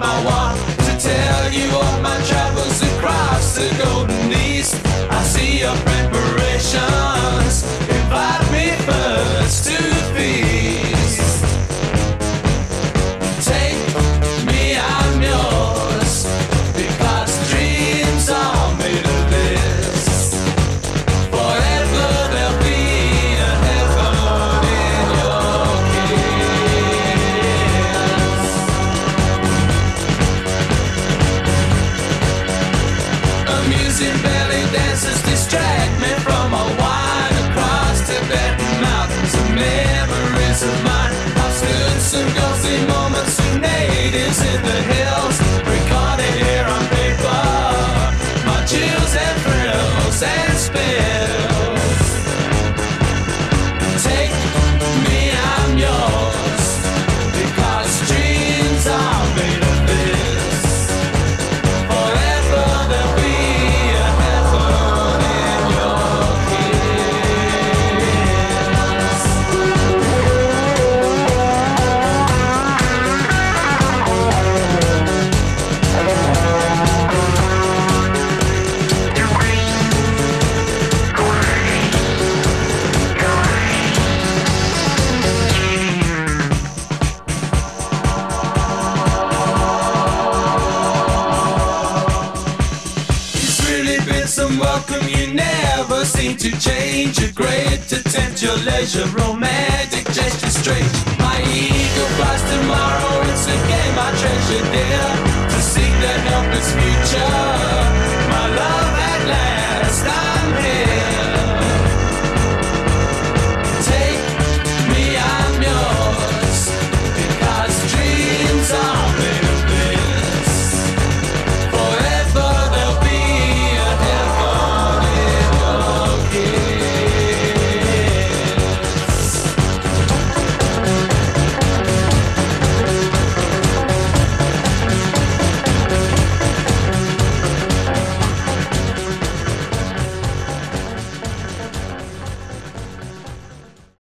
I want to tell you of my travels across the golden east. I see your preparations, invite me first to feast. Take me, I'm yours, because dreams are made of this. Forever there'll be a heaven in your kiss. Amusing belly dances distract me from a wine across Tibetan mountains and memories of mine. I've stood some ghostly moments with natives in the hills, recorded here on paper, my chills and thrills and spills. Take me, I'm yours, because dreams are made of this. Forever there'll be a heaven in your kiss. It's really been some welcome, you never seem to change. You're great to tempt your leisure, romantic gesture straight. My ego flies tomorrow, it's a game I treasure dear, to seek the helpless future. My love at last, I'm here.